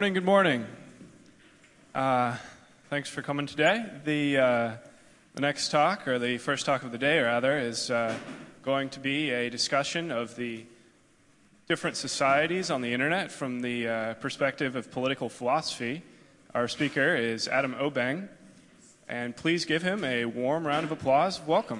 afternoon, good morning. Thanks for coming today. The next talk, or the first talk of the day rather, is going to be a discussion of the different societies on the internet from the perspective of political philosophy. Our speaker is Adam Obeng, and please give him a warm round of applause. Welcome.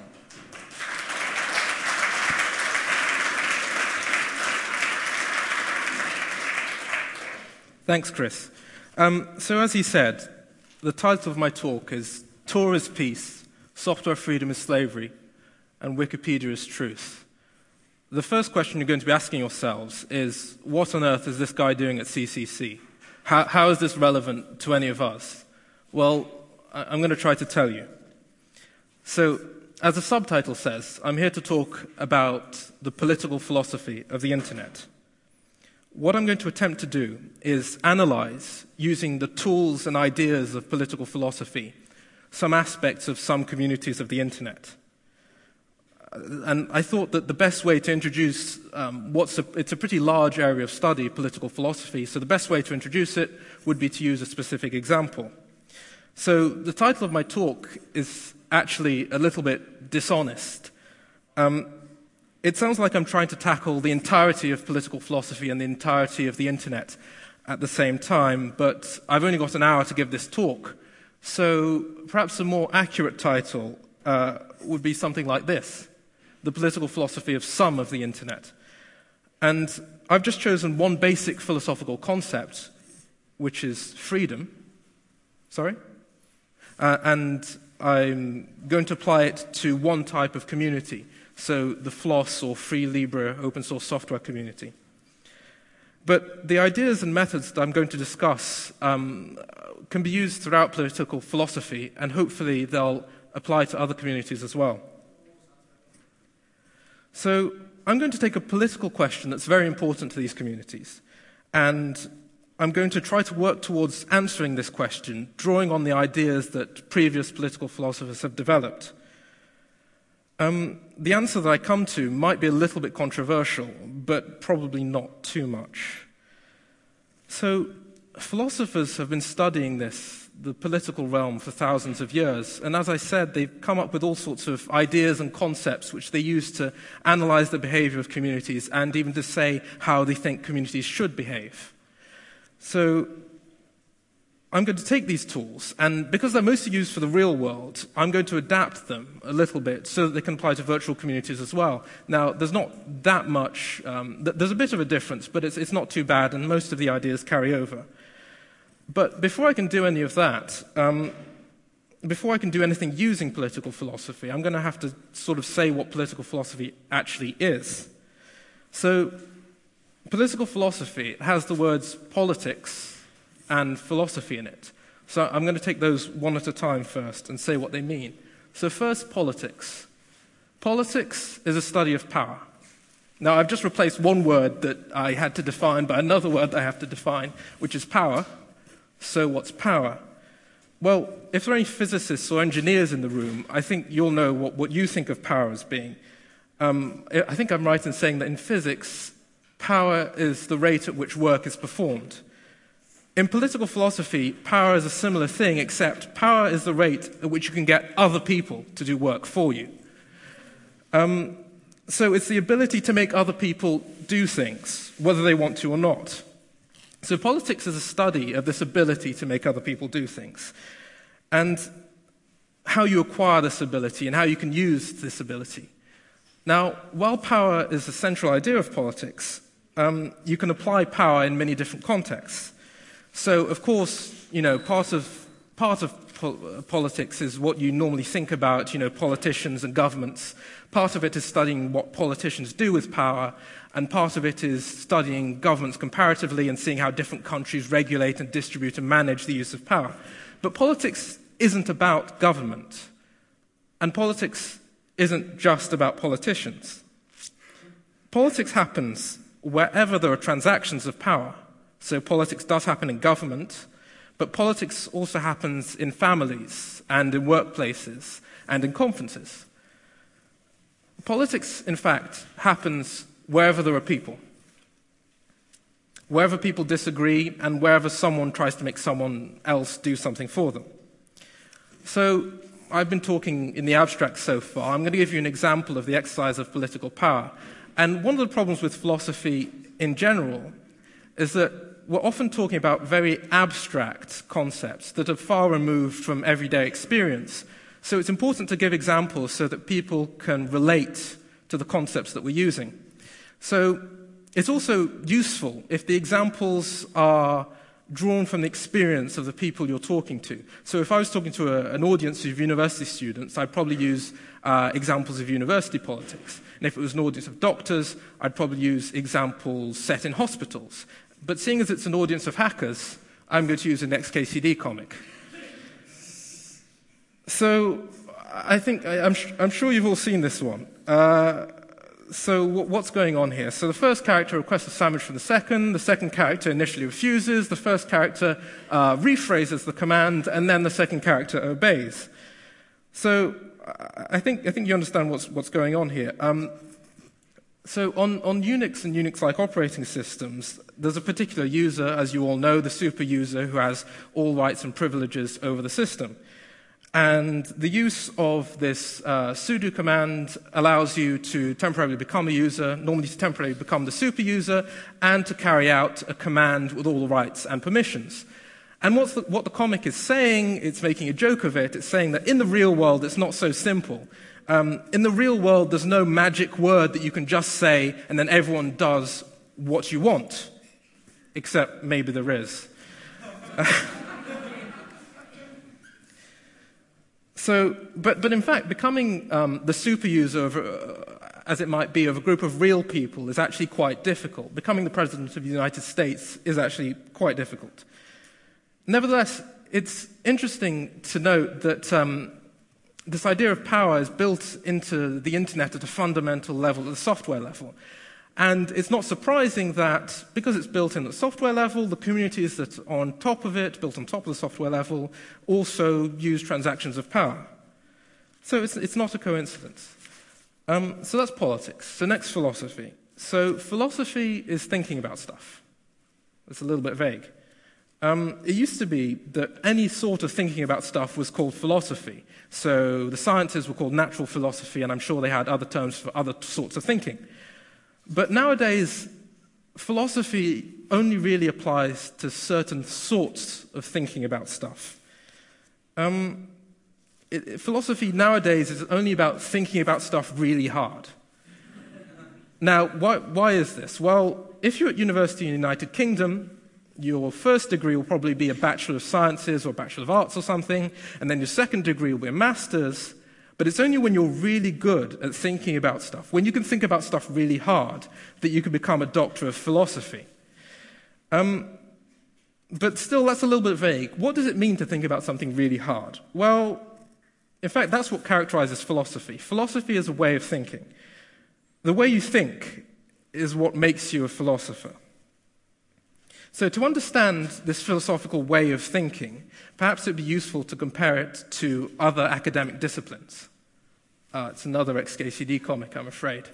Thanks, Chris. So as he said, the title of my talk is Tor is Peace, Software Freedom is Slavery, and Wikipedia is Truth. The first question you're going to be asking yourselves is, what on earth is this guy doing at CCC? How is this relevant to any of us? Well, I'm going to try to tell you. So, as the subtitle says, I'm here to talk about the political philosophy of the internet. What I'm going to attempt to do is analyze, using the tools and ideas of political philosophy, some aspects of some communities of the internet. And I thought that the best way to introduce it's a pretty large area of study, political philosophy, so the best way to introduce it would be to use a specific example. So the title of my talk is actually a little bit dishonest. It sounds like I'm trying to tackle the entirety of political philosophy and the entirety of the internet at the same time, but I've only got an hour to give this talk. So perhaps a more accurate title would be something like this: The Political Philosophy of Some of the Internet. And I've just chosen one basic philosophical concept, which is freedom. And I'm going to apply it to one type of community. So the FLOSS, or Free Libre Open Source Software community. But the ideas and methods that I'm going to discuss can be used throughout political philosophy, and hopefully they'll apply to other communities as well. So I'm going to take a political question that's very important to these communities, and I'm going to try to work towards answering this question, drawing on the ideas that previous political philosophers have developed. The answer that I come to might be a little bit controversial, but probably not too much. So, philosophers have been studying the political realm, for thousands of years, and as I said, they've come up with all sorts of ideas and concepts which they use to analyze the behavior of communities and even to say how they think communities should behave. So, I'm going to take these tools, and because they're mostly used for the real world, I'm going to adapt them a little bit so that they can apply to virtual communities as well. Now, there's not that much, there's a bit of a difference, but it's not too bad, and most of the ideas carry over. But before I can do any of that, before I can do anything using political philosophy, I'm going to have to sort of say what political philosophy actually is. So, political philosophy has the words politics and philosophy in it. So I'm going to take those one at a time first and say what they mean. So first, politics. Politics is a study of power. Now, I've just replaced one word that I had to define by another word that I have to define, which is power. So what's power? Well, if there are any physicists or engineers in the room, I think you'll know what you think of power as being. I think I'm right in saying that in physics, power is the rate at which work is performed. In political philosophy, power is a similar thing, except power is the rate at which you can get other people to do work for you. So it's the ability to make other people do things, whether they want to or not. So politics is a study of this ability to make other people do things, and how you acquire this ability and how you can use this ability. Now, while power is the central idea of politics, you can apply power in many different contexts. So, of course, part of politics is what you normally think about, politicians and governments. Part of it is studying what politicians do with power, and part of it is studying governments comparatively and seeing how different countries regulate and distribute and manage the use of power. But politics isn't about government, and politics isn't just about politicians. Politics happens wherever there are transactions of power. So politics does happen in government, but politics also happens in families and in workplaces and in conferences. Politics, in fact, happens wherever there are people. wherever people disagree and wherever someone tries to make someone else do something for them. So I've been talking in the abstract so far. I'm going to give you an example of the exercise of political power. And one of the problems with philosophy in general is that we're often talking about very abstract concepts that are far removed from everyday experience. So it's important to give examples so that people can relate to the concepts that we're using. So it's also useful if the examples are drawn from the experience of the people you're talking to. So if I was talking to an audience of university students, I'd probably use examples of university politics. And if it was an audience of doctors, I'd probably use examples set in hospitals. But seeing as it's an audience of hackers, I'm going to use an XKCD comic. So I'm sure you've all seen this one. So what's going on here? So the first character requests a sandwich from the second character initially refuses, the first character rephrases the command, and then the second character obeys. So I think you understand what's going on here. So on Unix and Unix-like operating systems, there's a particular user, as you all know, the super user, who has all rights and privileges over the system. And the use of this sudo command allows you to temporarily become a user, normally to temporarily become the super user, and to carry out a command with all the rights and permissions. And what the comic is saying, it's making a joke of it, it's saying that in the real world it's not so simple. In the real world there's no magic word that you can just say and then everyone does what you want. Except maybe there is. But in fact, becoming the super user, as it might be, of a group of real people is actually quite difficult. Becoming the President of the United States is actually quite difficult. Nevertheless, it's interesting to note that this idea of power is built into the Internet at a fundamental level, at the software level. And it's not surprising that, because it's built in at the software level, the communities that are on top of it, built on top of the software level, also use transactions of power. So it's not a coincidence. So that's politics. So next, philosophy. So philosophy is thinking about stuff. It's a little bit vague. It used to be that any sort of thinking about stuff was called philosophy. So the sciences were called natural philosophy, and I'm sure they had other terms for other sorts of thinking. But nowadays, philosophy only really applies to certain sorts of thinking about stuff. Philosophy nowadays is only about thinking about stuff really hard. Now, why is this? Well, if you're at university in the United Kingdom, your first degree will probably be a Bachelor of Sciences or a Bachelor of Arts or something, and then your second degree will be a Master's. But it's only when you're really good at thinking about stuff, when you can think about stuff really hard, that you can become a doctor of philosophy. But still, that's a little bit vague. What does it mean to think about something really hard? Well, in fact, that's what characterizes philosophy. Philosophy is a way of thinking. The way you think is what makes you a philosopher. So to understand this philosophical way of thinking, perhaps it would be useful to compare it to other academic disciplines. It's another XKCD comic, I'm afraid.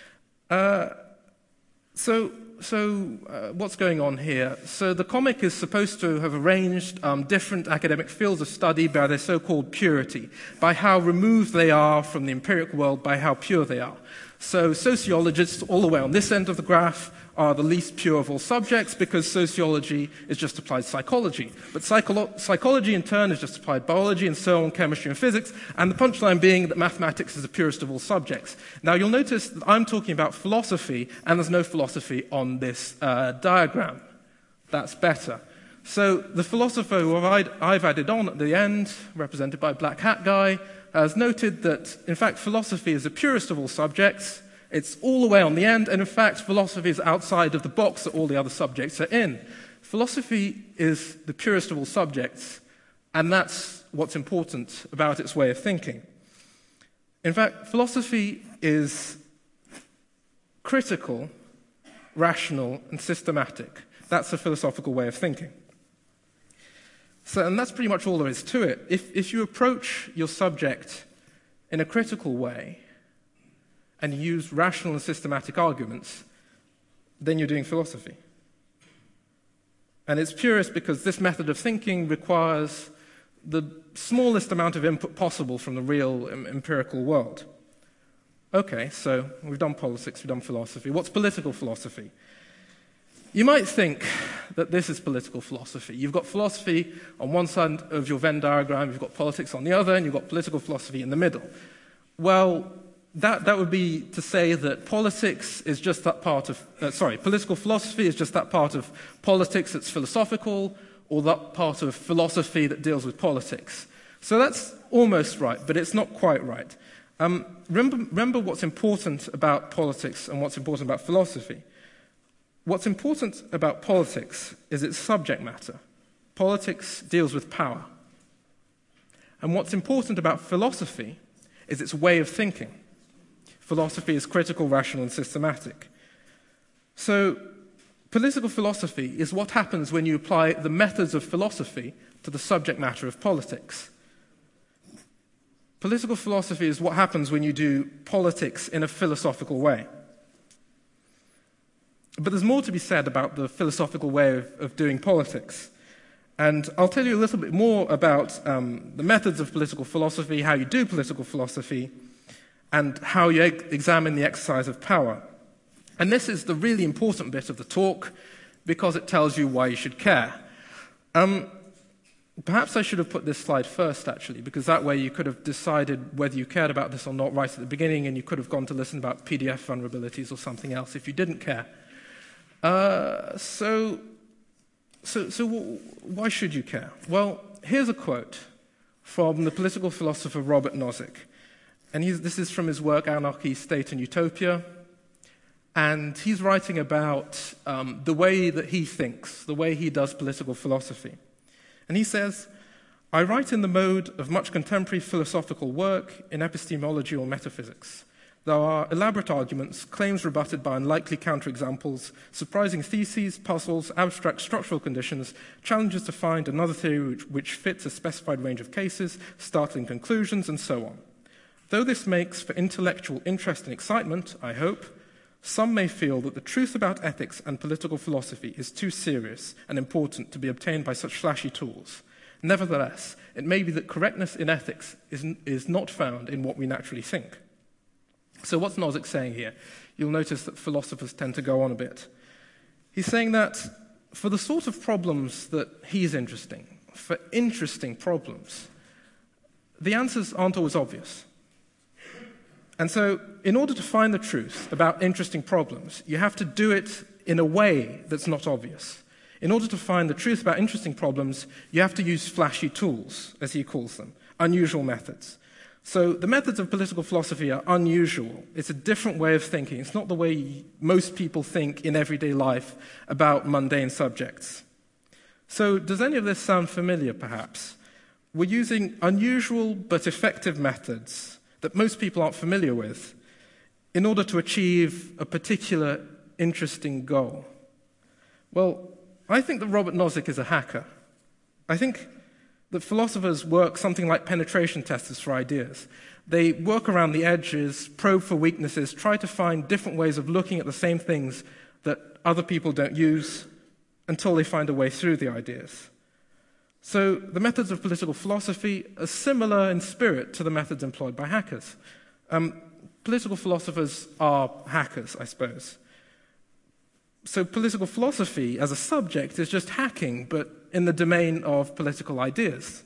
So what's going on here? So the comic is supposed to have arranged different academic fields of study by their so-called purity, by how removed they are from the empirical world, by how pure they are. So sociologists, all the way on this end of the graph, are the least pure of all subjects because sociology is just applied psychology. But psychology, in turn, is just applied biology, and so on, chemistry and physics, and the punchline being that mathematics is the purest of all subjects. Now, you'll notice that I'm talking about philosophy, and there's no philosophy on this diagram. That's better. So the philosopher who I've added on at the end, represented by Black Hat Guy, has noted that, in fact, philosophy is the purest of all subjects. It's all the way on the end, and in fact, philosophy is outside of the box that all the other subjects are in. Philosophy is the purest of all subjects, and that's what's important about its way of thinking. In fact, philosophy is critical, rational, and systematic. That's a philosophical way of thinking. And that's pretty much all there is to it. If you approach your subject in a critical way, and use rational and systematic arguments, then you're doing philosophy. And it's purist because this method of thinking requires the smallest amount of input possible from the real empirical world. Okay, so we've done politics, we've done philosophy. What's political philosophy? You might think that this is political philosophy. You've got philosophy on one side of your Venn diagram, you've got politics on the other, and you've got political philosophy in the middle. Well, that would be to say that politics is just that part of, political philosophy is just that part of politics that's philosophical, or that part of philosophy that deals with politics. So that's almost right, but it's not quite right. Remember what's important about politics and what's important about philosophy. What's important about politics is its subject matter. Politics deals with power. And what's important about philosophy is its way of thinking. Philosophy is critical, rational, and systematic. So, political philosophy is what happens when you apply the methods of philosophy to the subject matter of politics. Political philosophy is what happens when you do politics in a philosophical way. But there's more to be said about the philosophical way of doing politics. And I'll tell you a little bit more about the methods of political philosophy, how you do political philosophy, and how you examine the exercise of power. And this is the really important bit of the talk, because it tells you why you should care. Perhaps I should have put this slide first, actually, because that way you could have decided whether you cared about this or not right at the beginning, and you could have gone to listen about PDF vulnerabilities or something else if you didn't care. So why should you care? Well, here's a quote from the political philosopher Robert Nozick. And this is from his work, Anarchy, State and Utopia. And he's writing about the way that he thinks, the way he does political philosophy. And he says, "I write in the mode of much contemporary philosophical work in epistemology or metaphysics. There are elaborate arguments, claims rebutted by unlikely counterexamples, surprising theses, puzzles, abstract structural conditions, challenges to find another theory which fits a specified range of cases, startling conclusions, and so on. Though this makes for intellectual interest and excitement, I hope, some may feel that the truth about ethics and political philosophy is too serious and important to be obtained by such flashy tools. Nevertheless, it may be that correctness in ethics is not found in what we naturally think." So what's Nozick saying here? You'll notice that philosophers tend to go on a bit. He's saying that for the sort of problems that he's for interesting problems, the answers aren't always obvious. And so in order to find the truth about interesting problems, you have to do it in a way that's not obvious. In order to find the truth about interesting problems, you have to use flashy tools, as he calls them, unusual methods. So the methods of political philosophy are unusual. It's a different way of thinking. It's not the way most people think in everyday life about mundane subjects. So does any of this sound familiar, perhaps? We're using unusual but effective methods that most people aren't familiar with in order to achieve a particular interesting goal. Well, I think that Robert Nozick is a hacker. I think that philosophers work something like penetration testers for ideas. They work around the edges, probe for weaknesses, try to find different ways of looking at the same things that other people don't use until they find a way through the ideas. So the methods of political philosophy are similar in spirit to the methods employed by hackers. Political philosophers are hackers, I suppose. So political philosophy as a subject is just hacking, but in the domain of political ideas.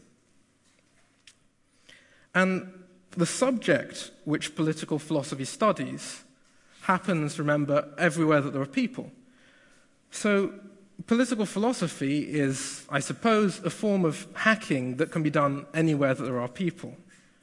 And the subject which political philosophy studies happens, remember, everywhere that there are people. So political philosophy is, I suppose, a form of hacking that can be done anywhere that there are people.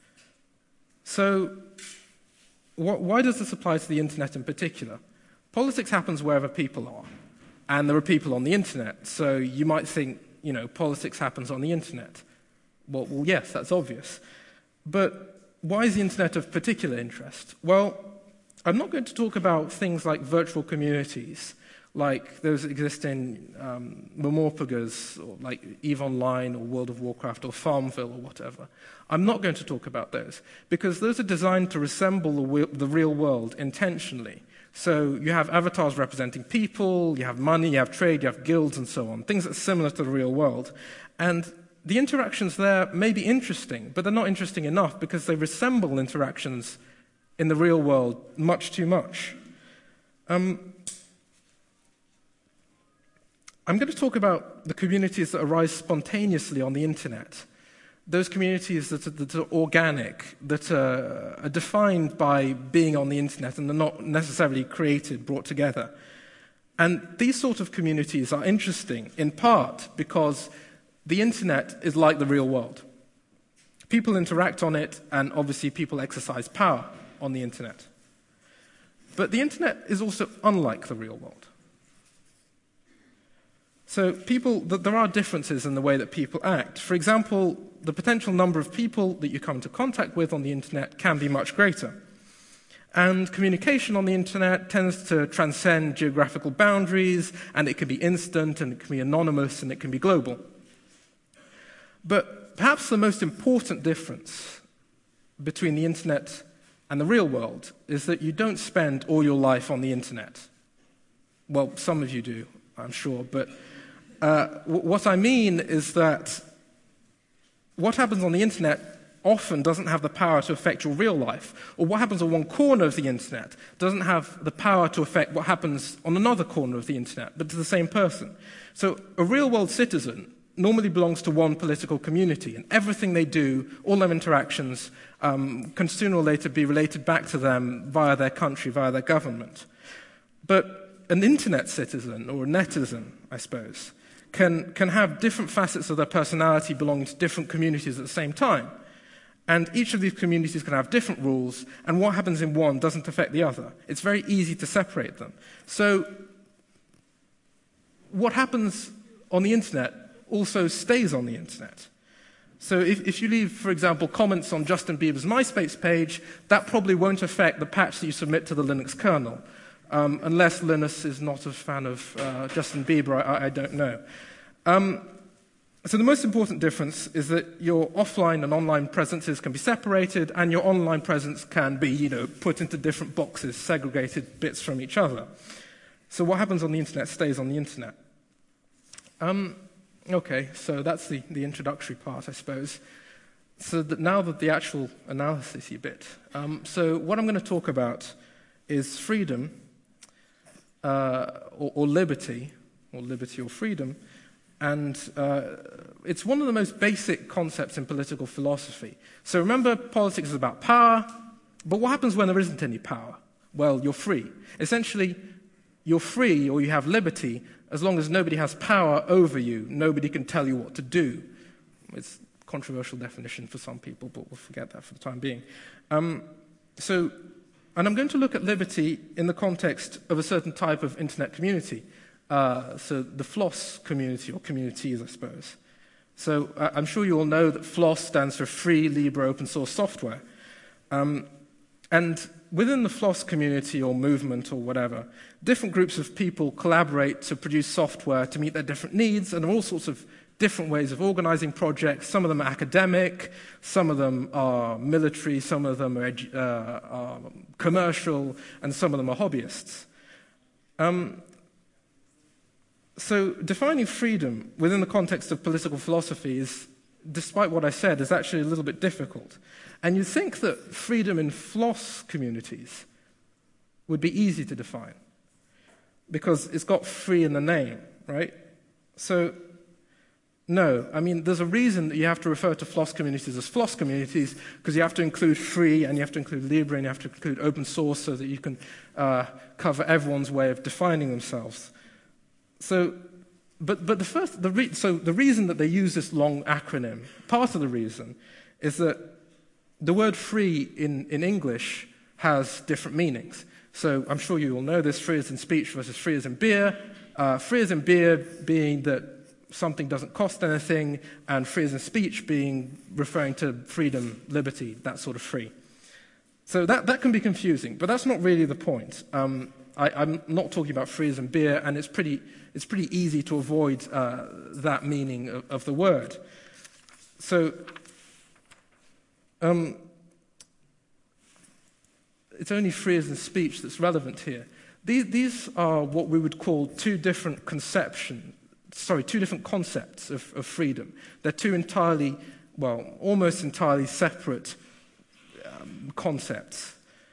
So why does this apply to the internet in particular? Politics happens wherever people are, and there are people on the internet. So you might think, politics happens on the internet. Well, yes, that's obvious. But why is the internet of particular interest? Well, I'm not going to talk about things like virtual communities, like those that exist in Memorpagas, or like EVE Online, or World of Warcraft, or Farmville, or whatever. I'm not going to talk about those, because those are designed to resemble the real world intentionally. So you have avatars representing people, you have money, you have trade, you have guilds, and so on, things that are similar to the real world. And the interactions there may be interesting, but they're not interesting enough because they resemble interactions in the real world much too much. I'm going to talk about the communities that arise spontaneously on the internet. Those communities that are organic, that are defined by being on the internet and are not necessarily created, brought together. And these sort of communities are interesting in part because the internet is like the real world. People interact on it, and obviously people exercise power on the internet. But the internet is also unlike the real world. So there are differences in the way that people act. For example, the potential number of people that you come into contact with on the internet can be much greater. And communication on the internet tends to transcend geographical boundaries, and it can be instant, and it can be anonymous, and it can be global. But perhaps the most important difference between the internet and the real world is that you don't spend all your life on the internet. Well, some of you do, I'm sure, but what I mean is that what happens on the internet often doesn't have the power to affect your real life, or what happens on one corner of the internet doesn't have the power to affect what happens on another corner of the internet, but to the same person. So a real-world citizen normally belongs to one political community, and everything they do, all their interactions, can sooner or later be related back to them via their country, via their government. But an internet citizen, or a netizen, I suppose, can have different facets of their personality belonging to different communities at the same time. And each of these communities can have different rules, and what happens in one doesn't affect the other. It's very easy to separate them. So what happens on the internet also stays on the internet. So if you leave, for example, comments on Justin Bieber's MySpace page, that probably won't affect the patch that you submit to the Linux kernel. Unless Linus is not a fan of Justin Bieber, I don't know. So the most important difference is that your offline and online presences can be separated, and your online presence can be, put into different boxes, segregated bits from each other. So what happens on the internet stays on the internet. Okay, so that's the introductory part, I suppose. So now that the actual analysis bit. So what I'm going to talk about is freedom, or liberty or freedom, and it's one of the most basic concepts in political philosophy. So remember, politics is about power, but what happens when there isn't any power? Well, you're free. Essentially, you're free, or you have liberty, as long as nobody has power over you. Nobody can tell you what to do. It's a controversial definition for some people, but we'll forget that for the time being. And I'm going to look at liberty in the context of a certain type of internet community. So the FLOSS community, or communities, I suppose. So I'm sure you all know that FLOSS stands for Free, Libre, Open Source Software. And within the FLOSS community or movement or whatever, different groups of people collaborate to produce software to meet their different needs, and there are all sorts of different ways of organizing projects. Some of them are academic, some of them are military, some of them are commercial, and some of them are hobbyists. So defining freedom within the context of political philosophy is, despite what I said, is actually a little bit difficult. And you'd think that freedom in FLOSS communities would be easy to define, because it's got free in the name, right? So, no. I mean, there's a reason that you have to refer to FLOSS communities as FLOSS communities, because you have to include free, and you have to include Libre, and you have to include open source so that you can cover everyone's way of defining themselves. So, but the reason that they use this long acronym, part of the reason, is that the word free in English has different meanings. So I'm sure you all know this: free as in speech versus free as in beer. Free as in beer being that something doesn't cost anything, and free as in speech being referring to freedom, liberty, that sort of free. So that can be confusing, but that's not really the point. I'm not talking about free as in beer, and it's pretty easy to avoid that meaning of the word. So it's only free as in speech that's relevant here. These are what we would call two different concepts of freedom. They're two entirely, well, almost entirely separate concepts.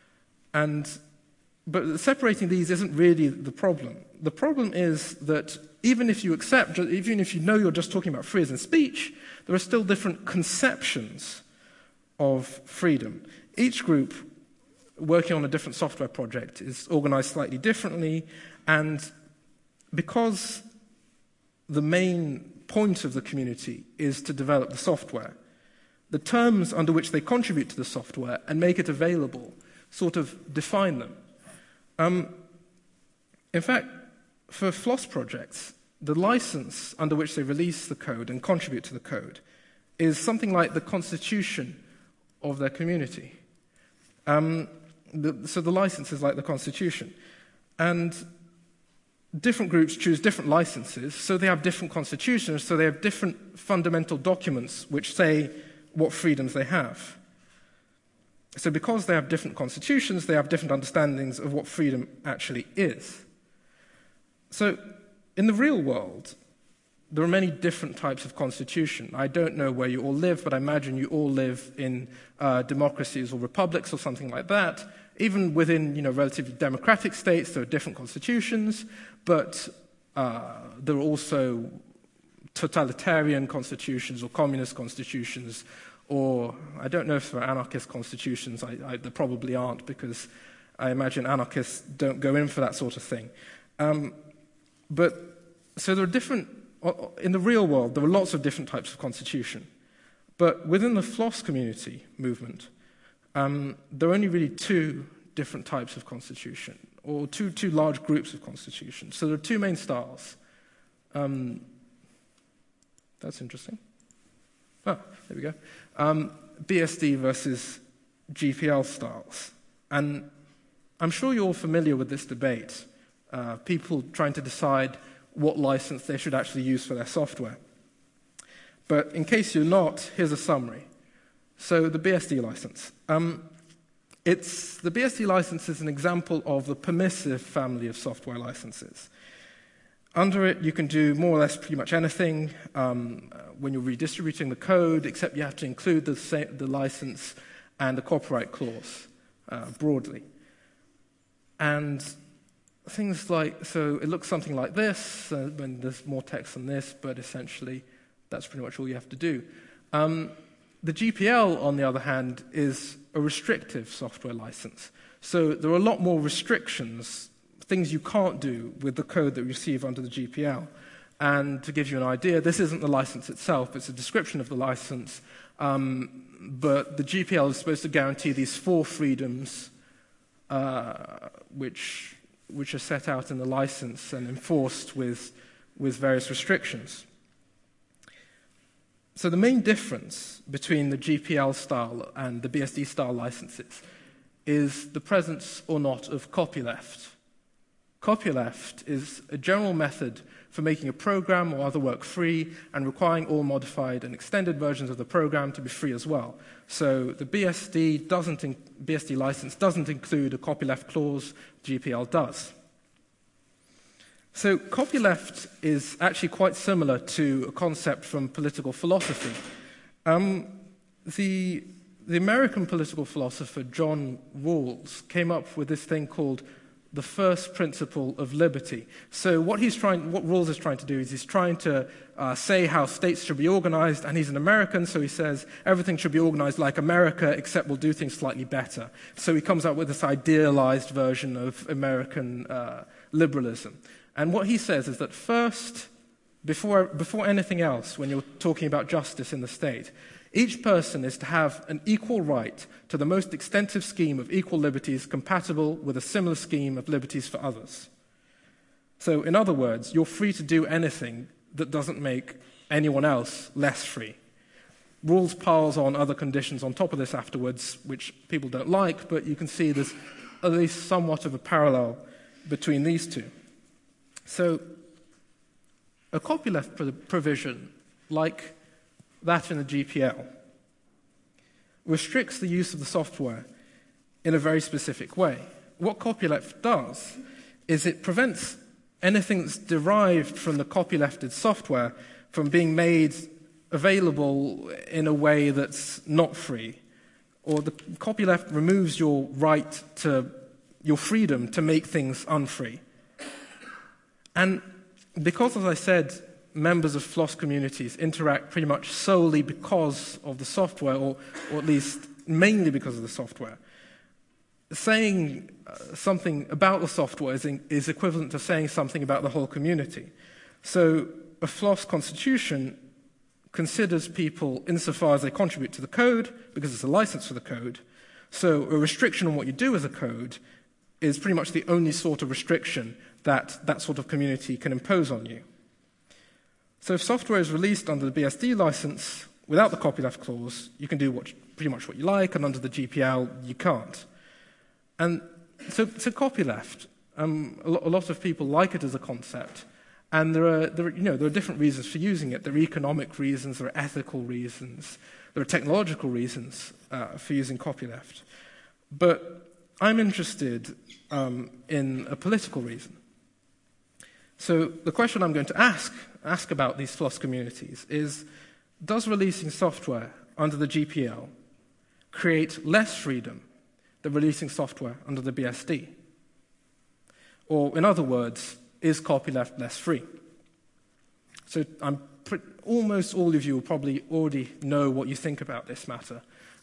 But separating these isn't really the problem. The problem is that even if you know you're just talking about freedom of speech, there are still different conceptions of freedom. Each group working on a different software project is organized slightly differently, and because the main point of the community is to develop the software, the terms under which they contribute to the software and make it available sort of define them. In fact, for FLOSS projects, the license under which they release the code and contribute to the code is something like the constitution of their community. So the license is like the constitution. And different groups choose different licenses, so they have different constitutions, so they have different fundamental documents which say what freedoms they have. So because they have different constitutions, they have different understandings of what freedom actually is. So in the real world, there are many different types of constitution. I don't know where you all live, but I imagine you all live in democracies or republics or something like that. Even within, relatively democratic states, there are different constitutions, but there are also totalitarian constitutions or communist constitutions, or I don't know if there are anarchist constitutions. There probably aren't, because I imagine anarchists don't go in for that sort of thing. So there are different, in the real world, there are lots of different types of constitution. But within the FLOSS community movement, there are only really two different types of constitution, or two large groups of constitution. So there are two main styles. That's interesting. Oh, there we go. BSD versus GPL styles. And I'm sure you're all familiar with this debate. People trying to decide what license they should actually use for their software. But in case you're not, here's a summary. So the BSD license. The BSD license is an example of the permissive family of software licenses. Under it, you can do more or less pretty much anything when you're redistributing the code, except you have to include the license and the copyright clause broadly. And things like, so it looks something like this, when there's more text than this, but essentially that's pretty much all you have to do. The GPL, on the other hand, is a restrictive software license. So there are a lot more restrictions, things you can't do with the code that you receive under the GPL. And to give you an idea, this isn't the license itself, it's a description of the license, but the GPL is supposed to guarantee these 4 freedoms which are set out in the license and enforced with various restrictions. So the main difference between the GPL style and the BSD style licenses is the presence or not of copyleft. Copyleft is a general method for making a program or other work free and requiring all modified and extended versions of the program to be free as well. So the BSD license doesn't include a copyleft clause, GPL does. So copyleft is actually quite similar to a concept from political philosophy. The American political philosopher John Rawls came up with this thing called the first principle of liberty. So what Rawls is trying to do is he's trying to say how states should be organized, and he's an American, so he says everything should be organized like America, except we'll do things slightly better. So he comes up with this idealized version of American liberalism. And what he says is that first, before anything else, when you're talking about justice in the state, each person is to have an equal right to the most extensive scheme of equal liberties compatible with a similar scheme of liberties for others. So, in other words, you're free to do anything that doesn't make anyone else less free. Rawls piles on other conditions on top of this afterwards, which people don't like, but you can see there's at least somewhat of a parallel between these two. So, a copyleft provision, like that in the GPL, restricts the use of the software in a very specific way. What copyleft does is it prevents anything that's derived from the copylefted software from being made available in a way that's not free. Or the copyleft removes your right to, your freedom to make things unfree. And because, as I said, members of FLOSS communities interact pretty much solely because of the software, or at least mainly because of the software, saying something about the software is equivalent to saying something about the whole community. So a FLOSS constitution considers people insofar as they contribute to the code, because it's a license for the code. So a restriction on what you do with the code is pretty much the only sort of restriction that that sort of community can impose on you. So if software is released under the BSD license without the copyleft clause, you can do pretty much what you like, and under the GPL, you can't. And so copyleft, a lot of people like it as a concept, and there are different reasons for using it. There are economic reasons, there are ethical reasons, there are technological reasons for using copyleft. But I'm interested in a political reason. So the question I'm going to ask about these FLOSS communities is, does releasing software under the GPL create less freedom than releasing software under the BSD? Or, in other words, is copyleft less free? So almost all of you will probably already know what you think about this matter.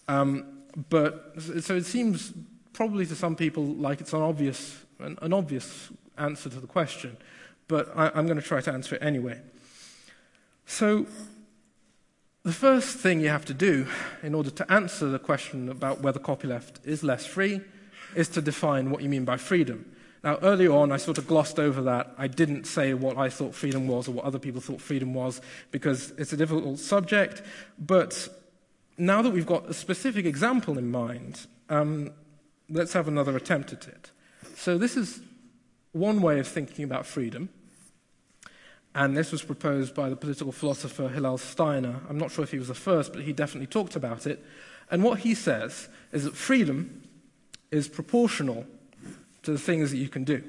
So it seems probably to some people like it's an obvious answer to the question, but I'm going to try to answer it anyway. So the first thing you have to do in order to answer the question about whether copyleft is less free is to define what you mean by freedom. Now, earlier on, I sort of glossed over that. I didn't say what I thought freedom was or what other people thought freedom was, because it's a difficult subject. But now that we've got a specific example in mind, let's have another attempt at it. So this is one way of thinking about freedom. And this was proposed by the political philosopher Hillel Steiner. I'm not sure if he was the first, but he definitely talked about it. And what he says is that freedom is proportional to the things that you can do.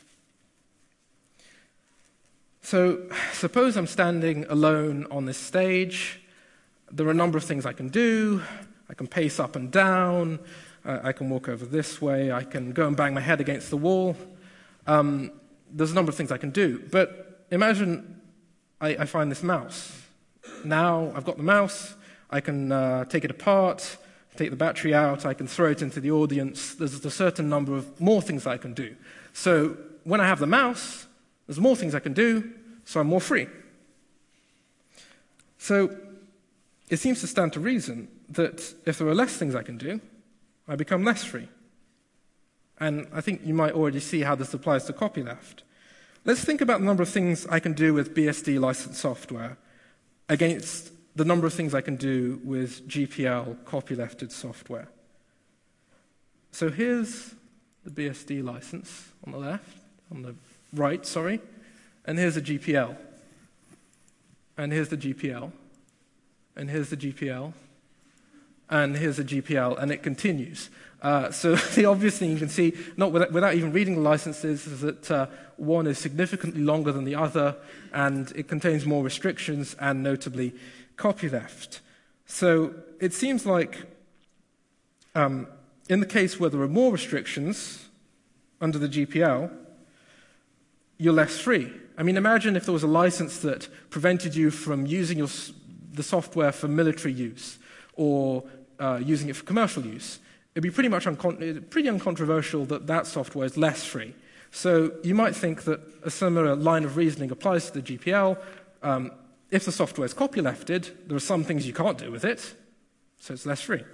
So suppose I'm standing alone on this stage. There are a number of things I can do. I can pace up and down. I can walk over this way. I can go and bang my head against the wall. There's a number of things I can do. But imagine I find this mouse. Now I've got the mouse. I can take it apart, take the battery out, I can throw it into the audience. There's a certain number of more things I can do. So when I have the mouse, there's more things I can do, so I'm more free. So it seems to stand to reason that if there are less things I can do, I become less free. And I think you might already see how this applies to copyleft. Let's think about the number of things I can do with BSD licensed software against the number of things I can do with GPL copylefted software. So here's the BSD license on the right, and here's the GPL. And here's the GPL. And here's the GPL. And here's the GPL, and it continues. So the obvious thing you can see, not without even reading the licenses, is that one is significantly longer than the other, and it contains more restrictions, and notably copyleft. So it seems like in the case where there are more restrictions under the GPL, you're less free. I mean, imagine if there was a license that prevented you from using the software for military use or using it for commercial use. It'd be pretty uncontroversial that software is less free. So you might think that a similar line of reasoning applies to the GPL. If the software is copylefted, there are some things you can't do with it, so it's less free.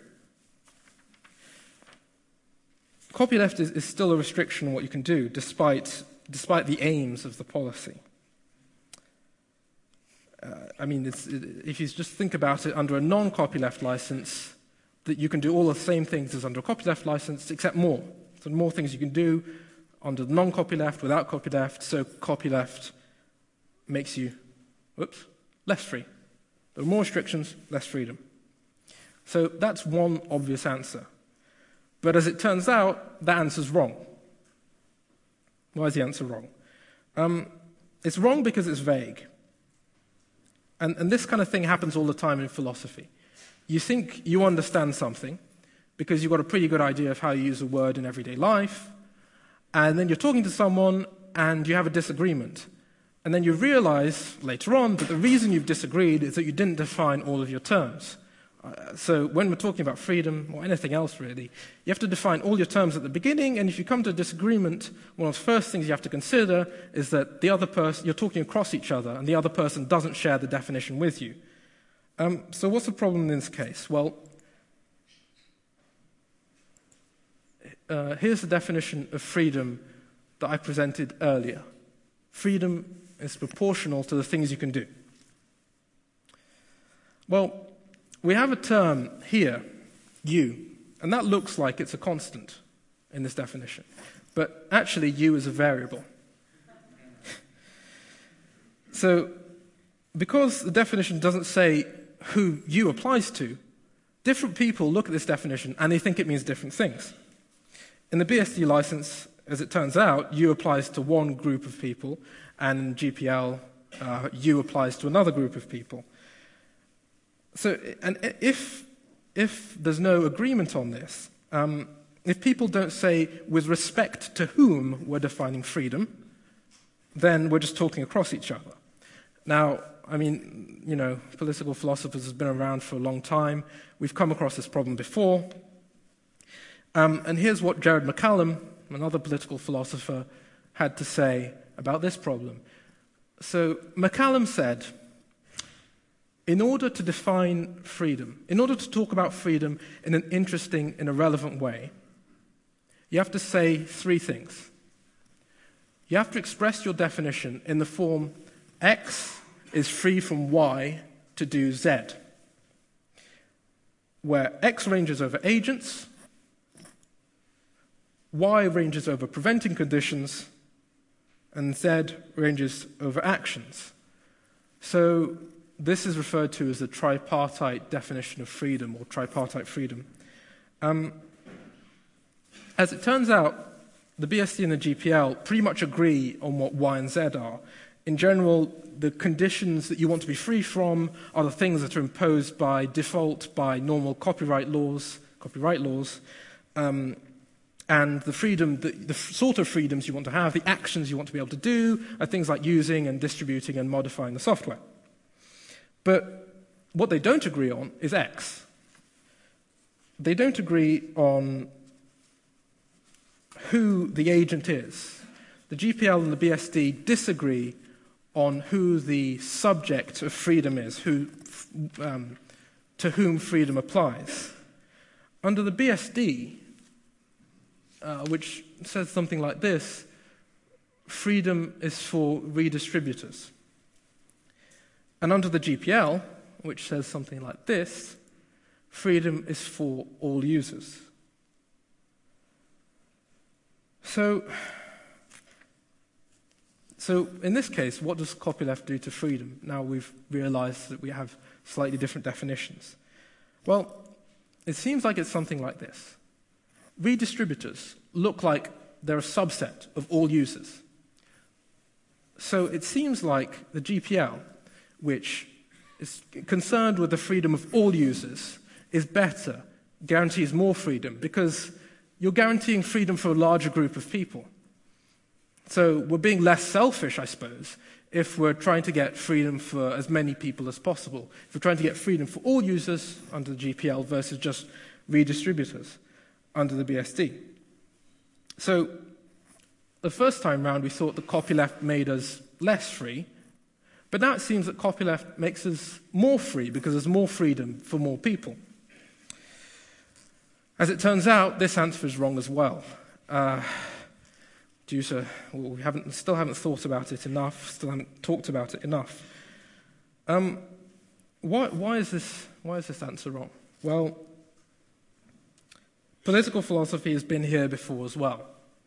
Copyleft is still a restriction on what you can do, despite the aims of the policy. If you just think about it, under a non-copyleft license, that you can do all the same things as under a copyleft license, except more. So more things you can do under the non-copyleft, without copyleft, so copyleft makes you, less free. There are more restrictions, less freedom. So that's one obvious answer. But as it turns out, that answer's wrong. Why is the answer wrong? It's wrong because it's vague. And this kind of thing happens all the time in philosophy. You think you understand something because you've got a pretty good idea of how you use a word in everyday life, and then you're talking to someone and you have a disagreement. And then you realize later on that the reason you've disagreed is that you didn't define all of your terms. So when we're talking about freedom, or anything else really, you have to define all your terms at the beginning, and if you come to a disagreement, one of the first things you have to consider is that the other person, you're talking across each other, and the other person doesn't share the definition with you. So what's the problem in this case? Well, here's the definition of freedom that I presented earlier. Freedom is proportional to the things you can do. Well, we have a term here, you, and that looks like it's a constant in this definition. But actually, you is a variable. So, because the definition doesn't say who you applies to, different people look at this definition and they think it means different things. In the BSD license, as it turns out, you applies to one group of people, and in GPL, you applies to another group of people. So, and if there's no agreement on this, if people don't say with respect to whom we're defining freedom, then we're just talking across each other. Now, I mean, you know, political philosophers have been around for a long time. We've come across this problem before. And here's what Jared McCallum, another political philosopher, had to say about this problem. So McCallum said, in order to define freedom, in order to talk about freedom in an interesting and a relevant way, you have to say three things. You have to express your definition in the form X is free from Y to do Z, where X ranges over agents, Y ranges over preventing conditions, and Z ranges over actions. So this is referred to as the tripartite definition of freedom, or tripartite freedom. As it turns out, the BSD and the GPL pretty much agree on what Y and Z are. In general, the conditions that you want to be free from are the things that are imposed by default by normal copyright laws, and the freedom, the sort of freedoms you want to have, the actions you want to be able to do, are things like using and distributing and modifying the software. But what they don't agree on is X. They don't agree on who the agent is. The GPL and the BSD disagree on who the subject of freedom is, to whom freedom applies. Under the BSD, which says something like this, freedom is for redistributors. And under the GPL, which says something like this, freedom is for all users. So in this case, what does copyleft do to freedom? Now we've realized that we have slightly different definitions. Well, it seems like it's something like this. Redistributors look like they're a subset of all users. So it seems like the GPL, which is concerned with the freedom of all users, is better, guarantees more freedom, because you're guaranteeing freedom for a larger group of people. So we're being less selfish, I suppose, if we're trying to get freedom for as many people as possible. If we're trying to get freedom for all users under the GPL versus just redistributors under the BSD. So the first time round, we thought that copyleft made us less free, but now it seems that copyleft makes us more free because there's more freedom for more people. As it turns out, this answer is wrong as well. We still haven't thought about it enough, still haven't talked about it enough. Why is this answer wrong? Well, political philosophy has been here before as well.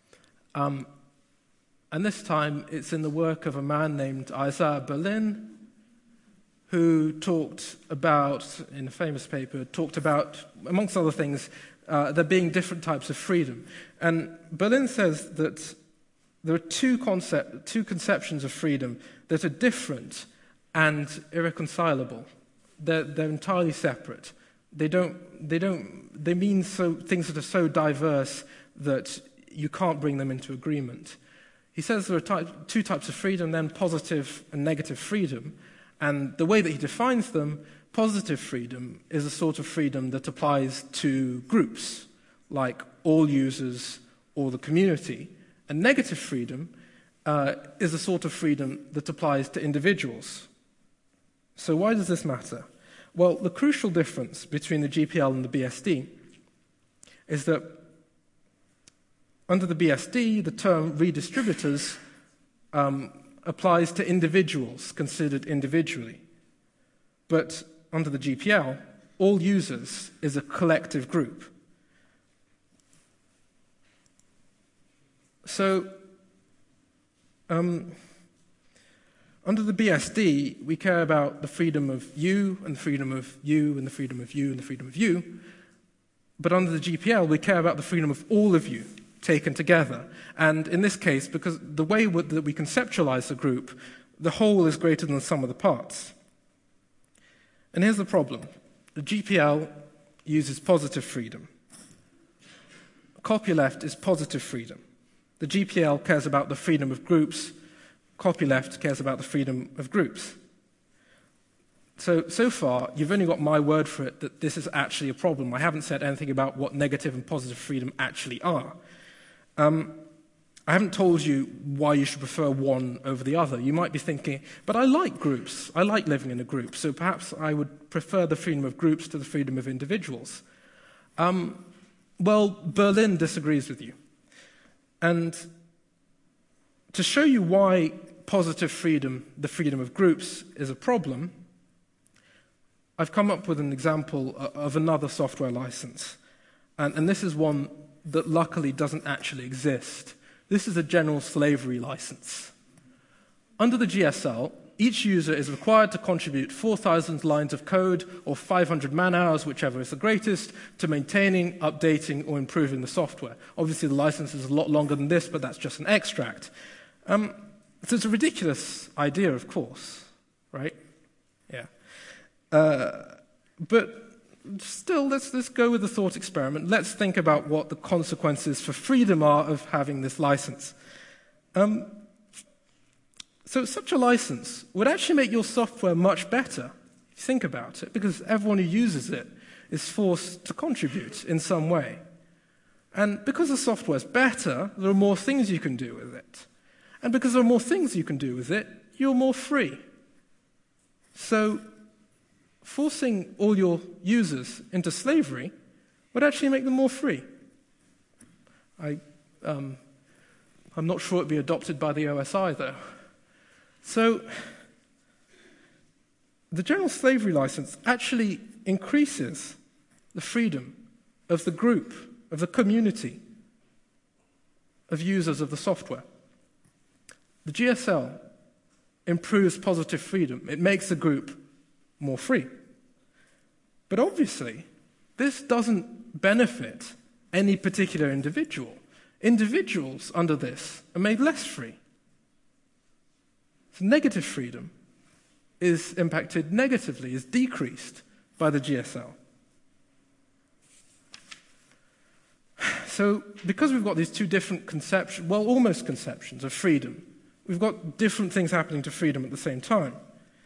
And this time it's in the work of a man named Isaiah Berlin, who talked about, in a famous paper, amongst other things, there being different types of freedom. And Berlin says that there are two conceptions of freedom that are different and irreconcilable. They're entirely separate. They mean things that are so diverse that you can't bring them into agreement. He says there are two types of freedom, then positive and negative freedom. And the way that he defines them, positive freedom is a sort of freedom that applies to groups, like all users or the community. And negative freedom is a sort of freedom that applies to individuals. So why does this matter? Well, the crucial difference between the GPL and the BSD is that under the BSD, the term redistributors applies to individuals considered individually. But under the GPL, all users is a collective group. So, under the BSD, we care about the freedom of you, and the freedom of you, and the freedom of you, and the freedom of you. But under the GPL, we care about the freedom of all of you, taken together. And in this case, because the way that we conceptualize the group, the whole is greater than the sum of the parts. And here's the problem. The GPL uses positive freedom. Copyleft is positive freedom. The GPL cares about the freedom of groups. Copyleft cares about the freedom of groups. So far, you've only got my word for it that this is actually a problem. I haven't said anything about what negative and positive freedom actually are. I haven't told you why you should prefer one over the other. You might be thinking, but I like groups. I like living in a group, so perhaps I would prefer the freedom of groups to the freedom of individuals. Well, Berlin disagrees with you. And to show you why positive freedom, the freedom of groups, is a problem, I've come up with an example of another software license. And this is one that luckily doesn't actually exist. This is a general slavery license. Under the GSL, each user is required to contribute 4,000 lines of code or 500 man-hours, whichever is the greatest, to maintaining, updating, or improving the software. Obviously, the license is a lot longer than this, but that's just an extract. So it's a ridiculous idea, of course, right? Yeah. But still, let's go with the thought experiment. Let's think about what the consequences for freedom are of having this license. So such a license would actually make your software much better, if you think about it, because everyone who uses it is forced to contribute in some way. And because the software is better, there are more things you can do with it. And because there are more things you can do with it, you're more free. So forcing all your users into slavery would actually make them more free. I'm not sure it'd be adopted by the OSI, though. So the general slavery license actually increases the freedom of the group, of the community, of users of the software. The GSL improves positive freedom. It makes the group more free. But obviously, this doesn't benefit any particular individual. Individuals under this are made less free. So negative freedom is impacted negatively, is decreased by the GSL. So because we've got these two different conceptions, well, almost conceptions of freedom, we've got different things happening to freedom at the same time.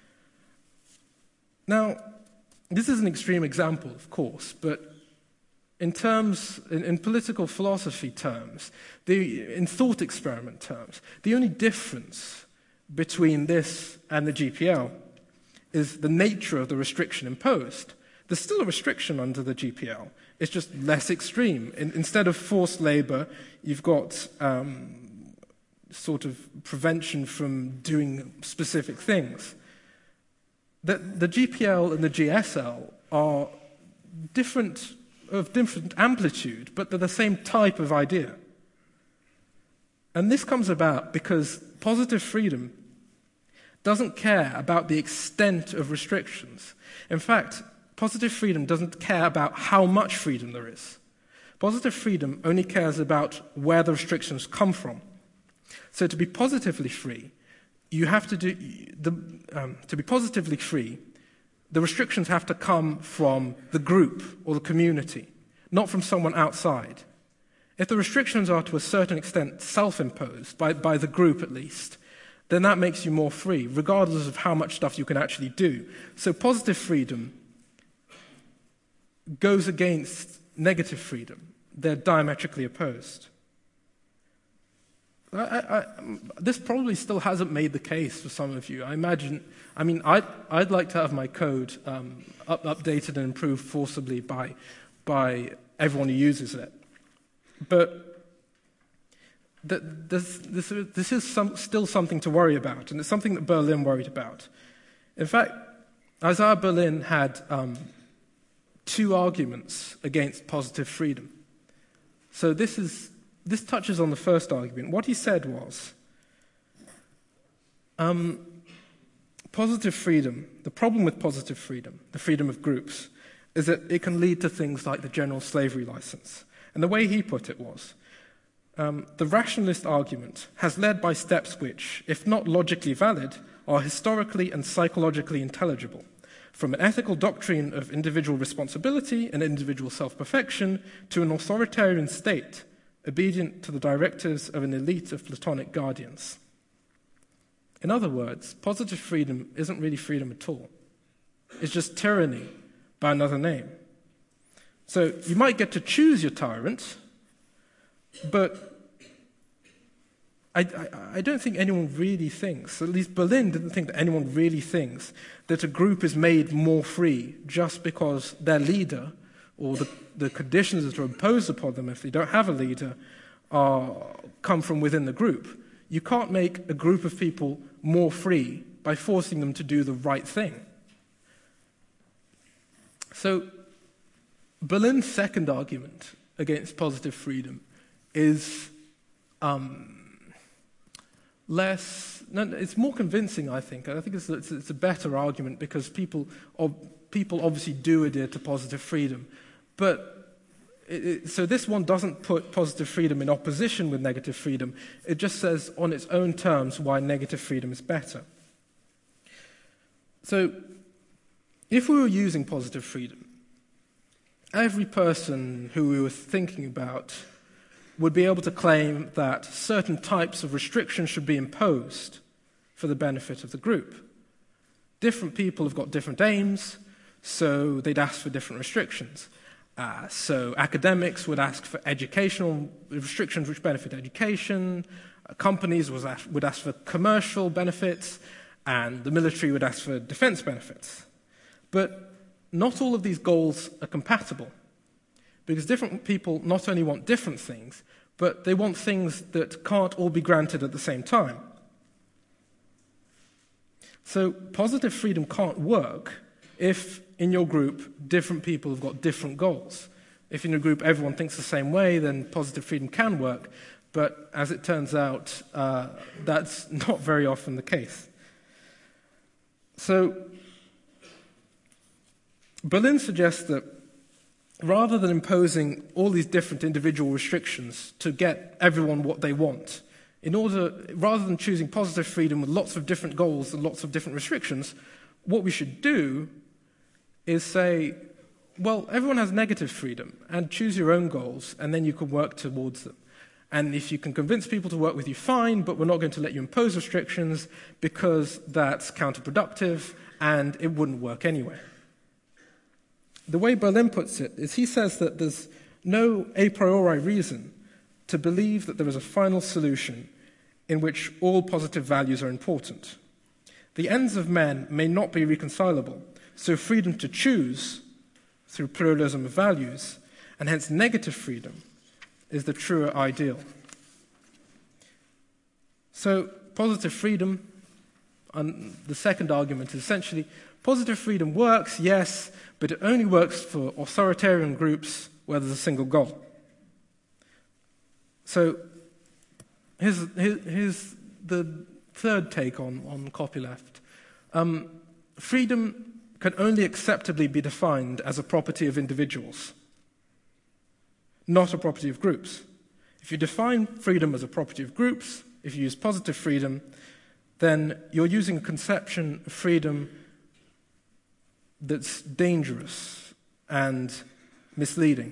Now, this is an extreme example, of course, but in political philosophy terms, in thought experiment terms, the only difference between this and the GPL is the nature of the restriction imposed. There's still a restriction under the GPL. It's just less extreme. Instead of forced labor, you've got sort of prevention from doing specific things. The GPL and the GSL are different, of different amplitude, but they're the same type of idea. And this comes about because positive freedom doesn't care about the extent of restrictions. In fact, positive freedom doesn't care about how much freedom there is. Positive freedom only cares about where the restrictions come from. So to be positively free, you have to do to be positively free, the restrictions have to come from the group or the community, not from someone outside. If the restrictions are to a certain extent self-imposed, by the group at least, then that makes you more free, regardless of how much stuff you can actually do. So positive freedom goes against negative freedom. They're diametrically opposed. This probably still hasn't made the case for some of you. I'd like to have my code updated and improved forcibly by everyone who uses it. But this is still something to worry about, and it's something that Berlin worried about. In fact, Isaiah Berlin had 2 arguments against positive freedom. So this touches on the first argument. What he said was, positive freedom, the problem with positive freedom, the freedom of groups, is that it can lead to things like the general slavery license. And the way he put it was, the rationalist argument has led by steps which, if not logically valid, are historically and psychologically intelligible, from an ethical doctrine of individual responsibility and individual self-perfection to an authoritarian state obedient to the directives of an elite of Platonic guardians. In other words, positive freedom isn't really freedom at all. It's just tyranny by another name. So you might get to choose your tyrant, but I don't think anyone really thinks, at least Berlin didn't think that anyone really thinks, that a group is made more free just because their leader or the conditions that are imposed upon them if they don't have a leader come from within the group. You can't make a group of people more free by forcing them to do the right thing. So Berlin's second argument against positive freedom is it's more convincing, I think. I think it's a better argument because people obviously do adhere to positive freedom. But so this one doesn't put positive freedom in opposition with negative freedom. It just says on its own terms why negative freedom is better. So if we were using positive freedom, every person who we were thinking about would be able to claim that certain types of restrictions should be imposed for the benefit of the group. Different people have got different aims, so they'd ask for different restrictions. So academics would ask for educational restrictions which benefit education, companies would ask for commercial benefits, and the military would ask for defense benefits. But not all of these goals are compatible, because different people not only want different things, but they want things that can't all be granted at the same time. So positive freedom can't work if in your group different people have got different goals. If in your group everyone thinks the same way, then positive freedom can work, but as it turns out, that's not very often the case. So Berlin suggests that rather than imposing all these different individual restrictions to get everyone what they want, rather than choosing positive freedom with lots of different goals and lots of different restrictions, what we should do is say, well, everyone has negative freedom, and choose your own goals, and then you can work towards them. And if you can convince people to work with you, fine, but we're not going to let you impose restrictions because that's counterproductive, and it wouldn't work anyway. The way Berlin puts it is he says that there's no a priori reason to believe that there is a final solution in which all positive values are important. The ends of men may not be reconcilable, so freedom to choose through pluralism of values, and hence negative freedom, is the truer ideal. So positive freedom, and the second argument is essentially positive freedom works, yes, but it only works for authoritarian groups where there's a single goal. So here's the third take on copyleft. Freedom can only acceptably be defined as a property of individuals, not a property of groups. If you define freedom as a property of groups, if you use positive freedom, then you're using a conception of freedom that's dangerous and misleading.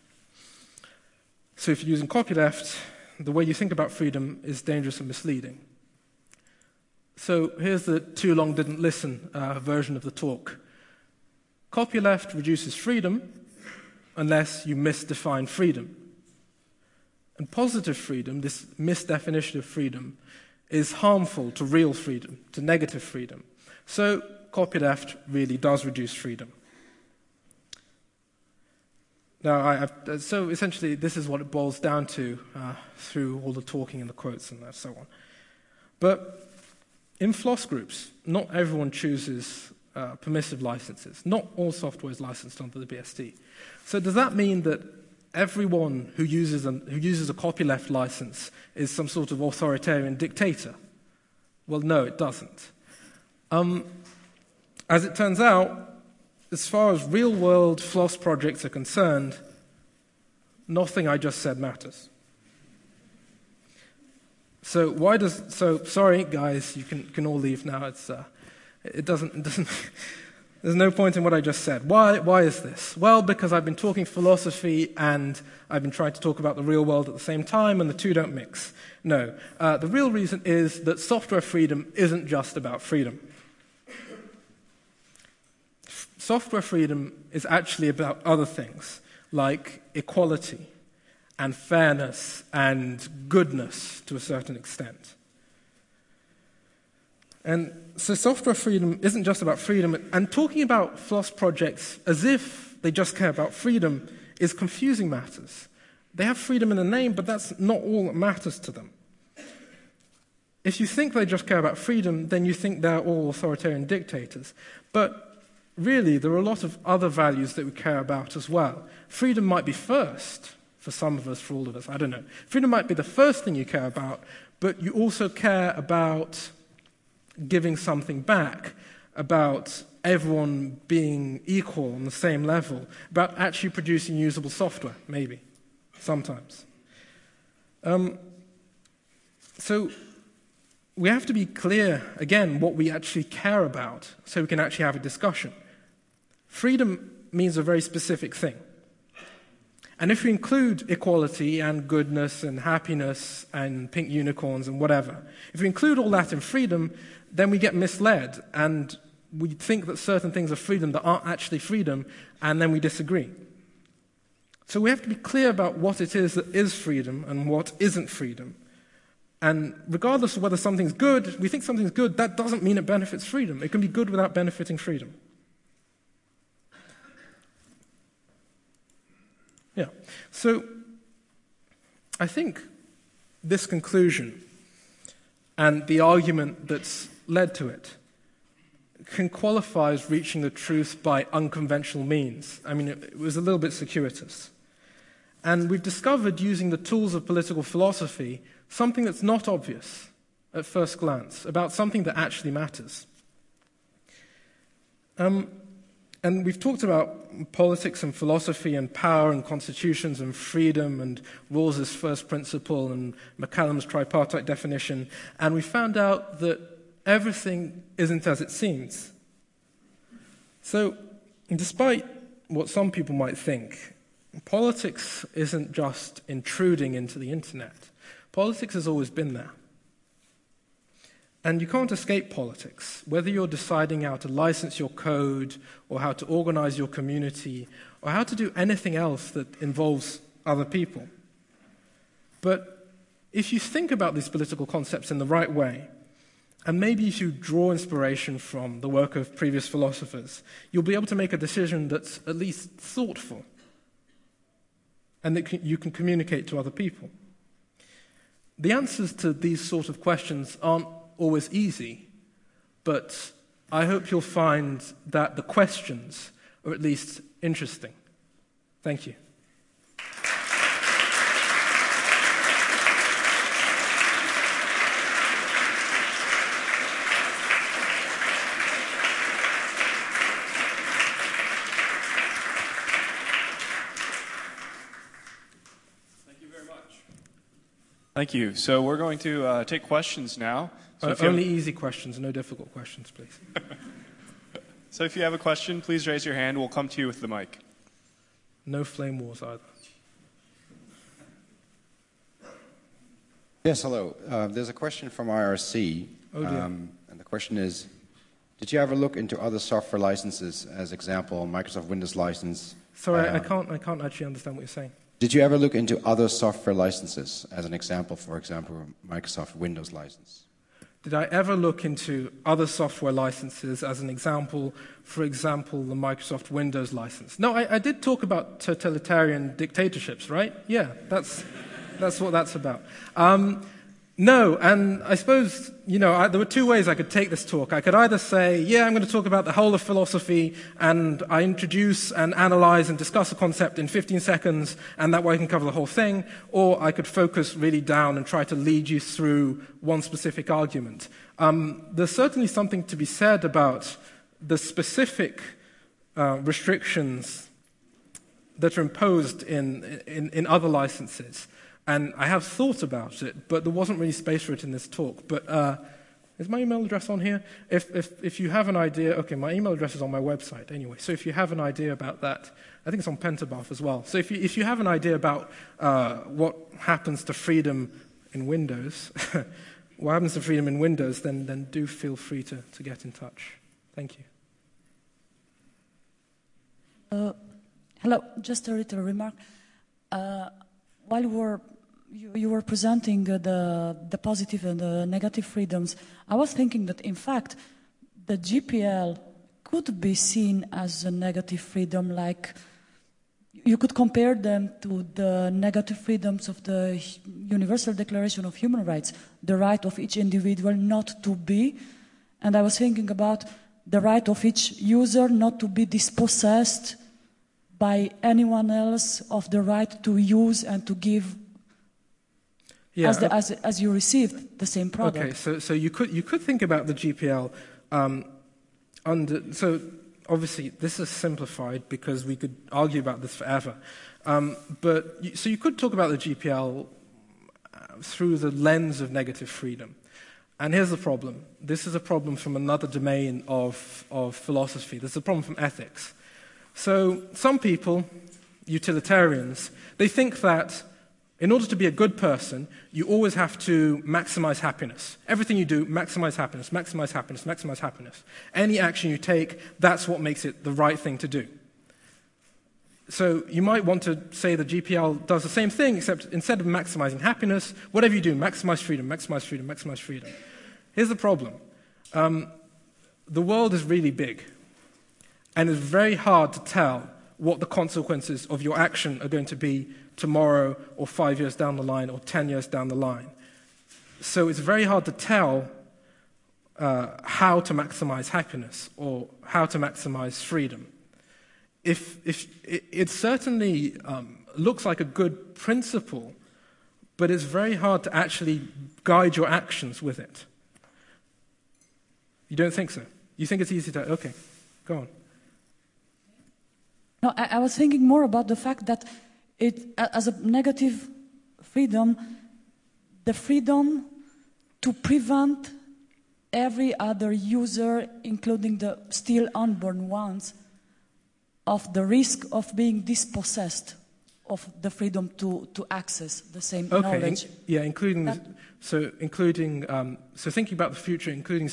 So if you're using copyleft, the way you think about freedom is dangerous and misleading. So here's the too long didn't listen version of the talk. Copyleft reduces freedom unless you misdefine freedom. And positive freedom, this misdefinition of freedom, is harmful to real freedom, to negative freedom. So copyleft really does reduce freedom. Now, so essentially, this is what it boils down to through all the talking and the quotes and so on. But in FLOSS groups, not everyone chooses permissive licenses. Not all software is licensed under the BSD. So does that mean that everyone who uses a copyleft license is some sort of authoritarian dictator? Well, no, it doesn't. As it turns out, as far as real-world FLOSS projects are concerned, nothing I just said matters. So sorry guys, you can all leave now. It doesn't. There's no point in what I just said. Why is this? Well, because I've been talking philosophy and I've been trying to talk about the real world at the same time, and the two don't mix. No, the real reason is that software freedom isn't just about freedom. Software freedom is actually about other things, like equality and fairness and goodness to a certain extent. And so software freedom isn't just about freedom, and talking about FLOSS projects as if they just care about freedom is confusing matters. They have freedom in the name, but that's not all that matters to them. If you think they just care about freedom, then you think they're all authoritarian dictators. But really, there are a lot of other values that we care about as well. Freedom might be first, for some of us, for all of us, I don't know. Freedom might be the first thing you care about, but you also care about giving something back, about everyone being equal on the same level, about actually producing usable software, maybe, sometimes. So we have to be clear, again, what we actually care about so we can actually have a discussion. Freedom means a very specific thing. And if we include equality and goodness and happiness and pink unicorns and whatever, if we include all that in freedom, then we get misled and we think that certain things are freedom that aren't actually freedom, and then we disagree. So we have to be clear about what it is that is freedom and what isn't freedom. And regardless of whether something's good, we think something's good, that doesn't mean it benefits freedom. It can be good without benefiting freedom. Yeah. So I think this conclusion and the argument that's led to it can qualify as reaching the truth by unconventional means. I mean, it was a little bit circuitous. And we've discovered, using the tools of political philosophy, something that's not obvious at first glance, about something that actually matters. And we've talked about politics and philosophy and power and constitutions and freedom and Rawls's first principle and McCallum's tripartite definition, and we found out that everything isn't as it seems. So, despite what some people might think, politics isn't just intruding into the internet. Politics has always been there. And you can't escape politics, whether you're deciding how to license your code or how to organize your community or how to do anything else that involves other people. But if you think about these political concepts in the right way, and maybe if you draw inspiration from the work of previous philosophers, you'll be able to make a decision that's at least thoughtful and that you can communicate to other people. The answers to these sort of questions aren't always easy, but I hope you'll find that the questions are at least interesting. Thank you. Thank you. So we're going to take questions now. So Only easy questions, no difficult questions, please. So if you have a question, please raise your hand. We'll come to you with the mic. No flame wars either. Yes, hello. There's a question from IRC. Oh, dear. And the question is, did you ever look into other software licenses, as example, Microsoft Windows license? Sorry, I can't actually understand what you're saying. Did you ever look into other software licenses, as an example, for example, Microsoft Windows license? Did I ever look into other software licenses as an example, for example, the Microsoft Windows license? No, I did talk about totalitarian dictatorships, right? Yeah, that's what that's about. No, and I suppose, there were two ways I could take this talk. I could either say, I'm going to talk about the whole of philosophy, and I introduce and analyze and discuss a concept in 15 seconds, and that way I can cover the whole thing, or I could focus really down and try to lead you through one specific argument. There's certainly something to be said about the specific restrictions that are imposed in other licenses. And I have thought about it, but there wasn't really space for it in this talk. But is my email address on here? If you have an idea, okay, my email address is on my website anyway. So if you have an idea about that, I think it's on Pentabuff as well. So if you have an idea about what happens to freedom in Windows, then do feel free to get in touch. Thank you. Hello, just a little remark. While you were presenting the positive and the negative freedoms, I was thinking that, in fact, the GPL could be seen as a negative freedom, like you could compare them to the negative freedoms of the Universal Declaration of Human Rights, the right of each individual not to be, and I was thinking about the right of each user not to be dispossessed by anyone else of the right to use and to give as you received the same product. Okay, so you could think about the GPL so obviously this is simplified because we could argue about this forever. So you could talk about the GPL through the lens of negative freedom. And here's the problem. This is a problem from another domain of philosophy. This is a problem from ethics. So some people, utilitarians, they think that in order to be a good person, you always have to maximize happiness. Everything you do, maximize happiness, maximize happiness, maximize happiness. Any action you take, that's what makes it the right thing to do. So you might want to say the GPL does the same thing, except instead of maximizing happiness, whatever you do, maximize freedom, maximize freedom, maximize freedom. Here's the problem. The world is really big. And it's very hard to tell what the consequences of your action are going to be tomorrow or 5 years down the line or 10 years down the line. So it's very hard to tell how to maximize happiness or how to maximize freedom. If it certainly looks like a good principle, but it's very hard to actually guide your actions with it. You don't think so? You think it's easy to... Okay, go on. No, I was thinking more about the fact that as a negative freedom, the freedom to prevent every other user, including the still unborn ones, of the risk of being dispossessed of the freedom to access the same knowledge. Including so thinking about the future,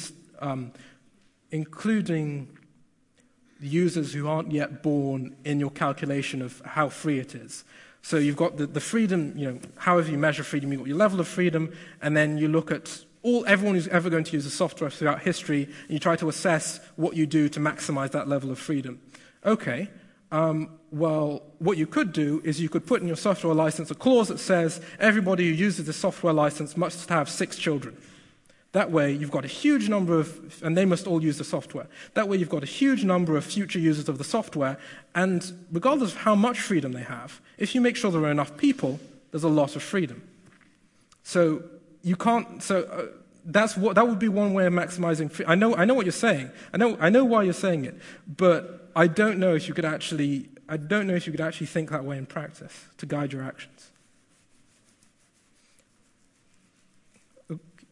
including the users who aren't yet born in your calculation of how free it is. So you've got the freedom, however you measure freedom, you've got your level of freedom, and then you look at everyone who's ever going to use the software throughout history, and you try to assess what you do to maximize that level of freedom. Okay, well, what you could do is you could put in your software license a clause that says everybody who uses the software license must have 6 children. That way, you've got a huge number of, and they must all use the software. That way, you've got a huge number of future users of the software, and regardless of how much freedom they have, if you make sure there are enough people, there's a lot of freedom. So you can't. So that would be one way of maximizing. I know what you're saying. I know why you're saying it, but I don't know if you could actually. I don't know if you could actually think that way in practice to guide your actions.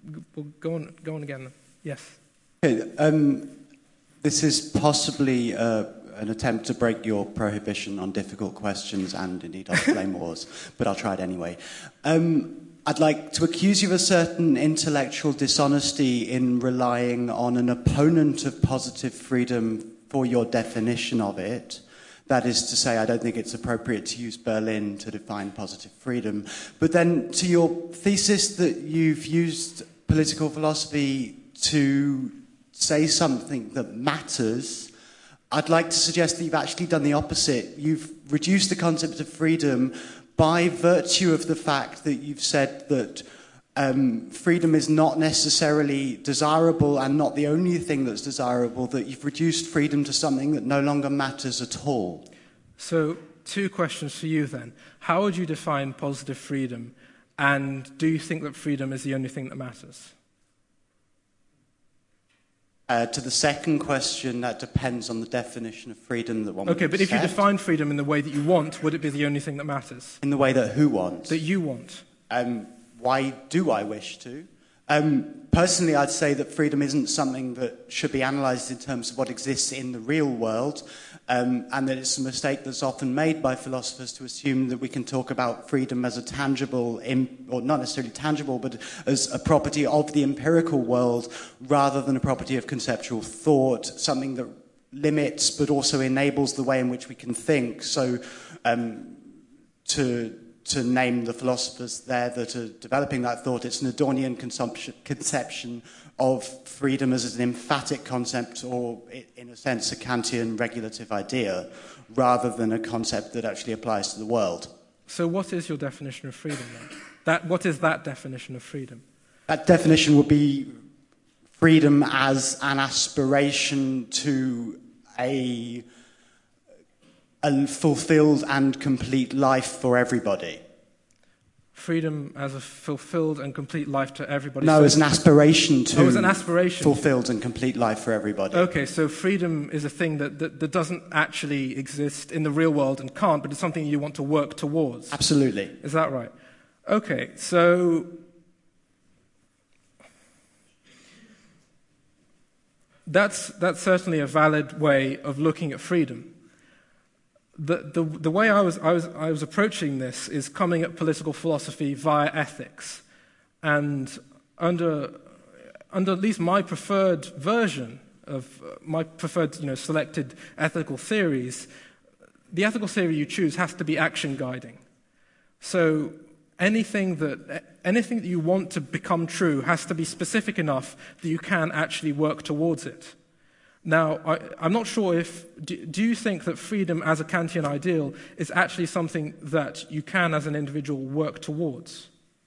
we'll go on again. Yes. Okay, this is possibly an attempt to break your prohibition on difficult questions and indeed on flame wars, but I'll try it anyway. I'd like to accuse you of a certain intellectual dishonesty in relying on an opponent of positive freedom for your definition of it. That is to say, I don't think it's appropriate to use Berlin to define positive freedom. But then to your thesis that you've used political philosophy to say something that matters, I'd like to suggest that you've actually done the opposite. You've reduced the concept of freedom by virtue of the fact that you've said that freedom is not necessarily desirable and not the only thing that's desirable, that you've reduced freedom to something that no longer matters at all. So, 2 questions for you then. How would you define positive freedom, and do you think that freedom is the only thing that matters? To the second question, that depends on the definition of freedom that one would Okay, but if you accept. define freedom in the way that you want, would it be the only thing that matters? In the way that who wants? That you want? Why do I wish to? Personally, I'd say that freedom isn't something that should be analysed in terms of what exists in the real world, and that it's a mistake that's often made by philosophers to assume that we can talk about freedom as a tangible, or not necessarily tangible, but as a property of the empirical world rather than a property of conceptual thought, something that limits but also enables the way in which we can think. So to name the philosophers there that are developing that thought, it's an Adornian conception of freedom as an emphatic concept, or in a sense a Kantian regulative idea, rather than a concept that actually applies to the world. So what is your definition of freedom then? What is that definition of freedom? That definition would be freedom as an aspiration to a fulfilled and complete life for everybody. Freedom as a fulfilled and complete life to everybody? No, as an aspiration to as an aspiration. Fulfilled and complete life for everybody. Okay, so freedom is a thing that doesn't actually exist in the real world and can't, but it's something you want to work towards. Absolutely. Is that right? Okay, so that's certainly a valid way of looking at freedom. The way I was approaching this is coming at political philosophy via ethics, and under at least my preferred version of my preferred selected ethical theories, the ethical theory you choose has to be action guiding. So anything that you want to become true has to be specific enough that you can actually work towards it. Now, I'm not sure if... Do you think that freedom as a Kantian ideal is actually something that you can, as an individual, work towards?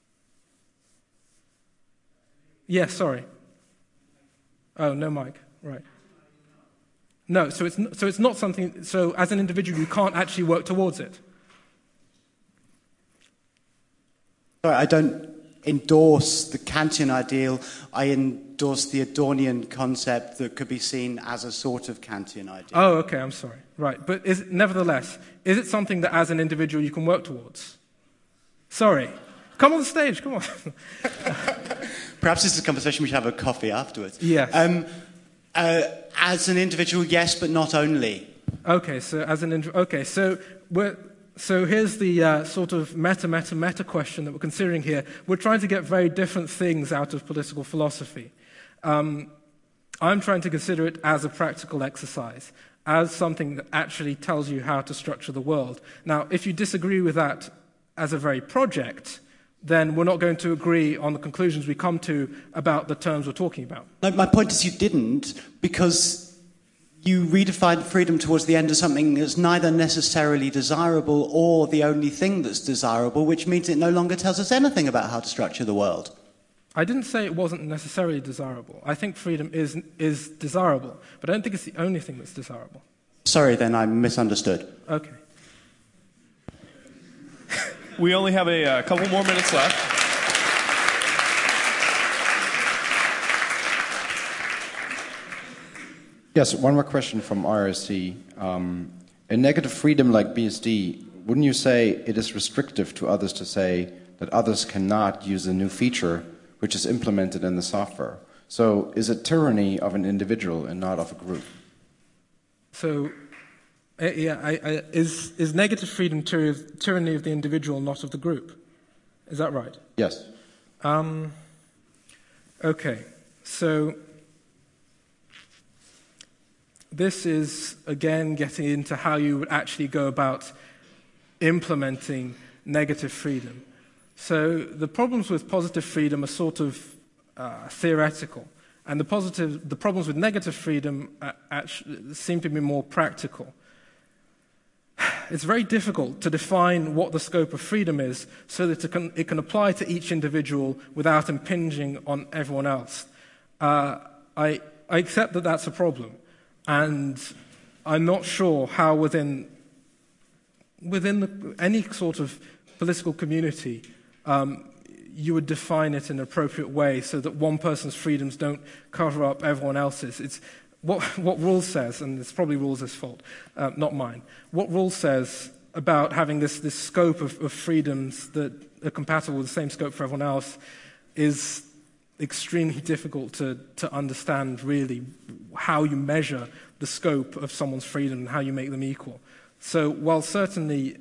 Yes, sorry. Oh, no mic. Right. No, so it's not something... So as an individual, you can't actually work towards it? Sorry, I don't endorse the Kantian ideal. I endorse the Adornian concept that could be seen as a sort of Kantian ideal. Oh, okay, I'm sorry. Right, but nevertheless, is it something that as an individual you can work towards? Sorry. Come on the stage, come on. Perhaps this is a conversation we should have a coffee afterwards. Yes. As an individual, yes, but not only. Okay, so So here's the sort of meta question that we're considering here. We're trying to get very different things out of political philosophy. I'm trying to consider it as a practical exercise, as something that actually tells you how to structure the world. Now, if you disagree with that as a very project, then we're not going to agree on the conclusions we come to about the terms we're talking about. No, my point is you didn't, because you redefine freedom towards the end as something that's neither necessarily desirable or the only thing that's desirable, which means it no longer tells us anything about how to structure the world. I didn't say it wasn't necessarily desirable. I think freedom is desirable, but I don't think it's the only thing that's desirable. Sorry, then I misunderstood. Okay. We only have a couple more minutes left. Yes, one more question from RSC. A negative freedom like BSD, wouldn't you say it is restrictive to others to say that others cannot use a new feature which is implemented in the software. So is it tyranny of an individual and not of a group? So, is negative freedom tyranny of the individual, not of the group? Is that right? Yes. Okay, so this is, again, getting into how you would actually go about implementing negative freedom. So the problems with positive freedom are sort of theoretical, and the problems with negative freedom actually seem to be more practical. It's very difficult to define what the scope of freedom is so that it can apply to each individual without impinging on everyone else. I accept that that's a problem, and I'm not sure how within any sort of political community you would define it in an appropriate way so that one person's freedoms don't cover up everyone else's. It's what Rawls says, and it's probably Rawls' fault, not mine. What Rawls says about having this scope of freedoms that are compatible with the same scope for everyone else is extremely difficult to understand, really, how you measure the scope of someone's freedom and how you make them equal. So while certainly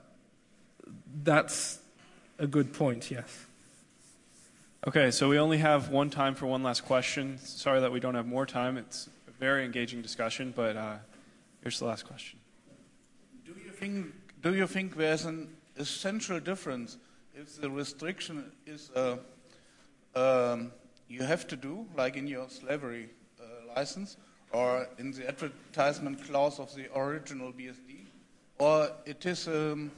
that's a good point, yes. Okay, so we only have time for one last question. Sorry that we don't have more time. It's a very engaging discussion, but here's the last question. Do you think there's an essential difference if the restriction is you have to do, like in your slavery license, or in the advertisement clause of the original BSD, or it is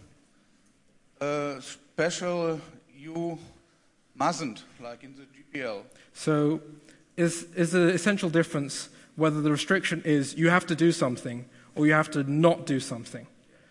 a special you mustn't, like in the GPL? So is the essential difference whether the restriction is you have to do something or you have to not do something?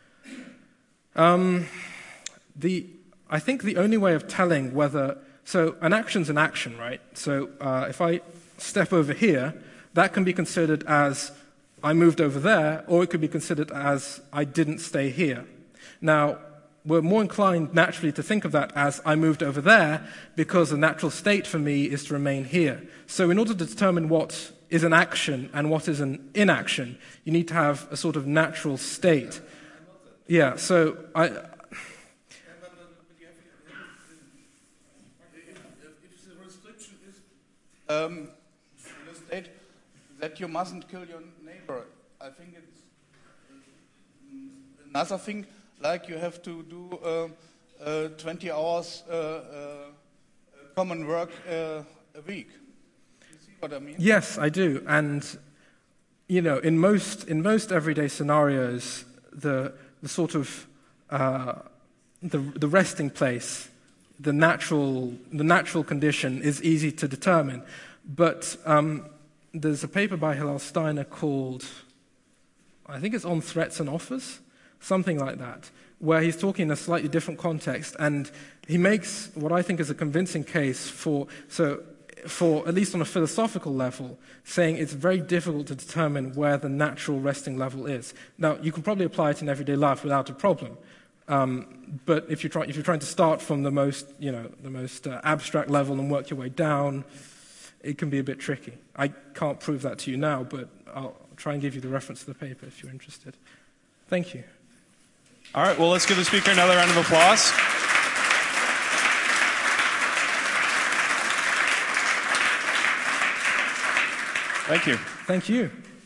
I think the only way of telling whether... So an action's an action, right? So if I step over here, that can be considered as I moved over there, or it could be considered as I didn't stay here. Now, we're more inclined naturally to think of that as I moved over there because the natural state for me is to remain here. So in order to determine what is an action and what is an inaction, you need to have a sort of natural state. Yeah, so If the restriction is in the state that you mustn't kill your neighbor, I think it's another thing, like you have to do 20 hours common work a week. You see what I mean? Yes, I do. And, you know, in most everyday scenarios, the sort of the resting place, the natural condition is easy to determine. But there's a paper by Hillel Steiner called, I think it's On Threats and Offers, something like that, where he's talking in a slightly different context, and he makes what I think is a convincing case for, at least on a philosophical level, saying it's very difficult to determine where the natural resting level is. Now, you can probably apply it in everyday life without a problem, but if you're trying to start from the most abstract level and work your way down, it can be a bit tricky. I can't prove that to you now, but I'll try and give you the reference to the paper if you're interested. Thank you. All right, well, let's give the speaker another round of applause. Thank you. Thank you.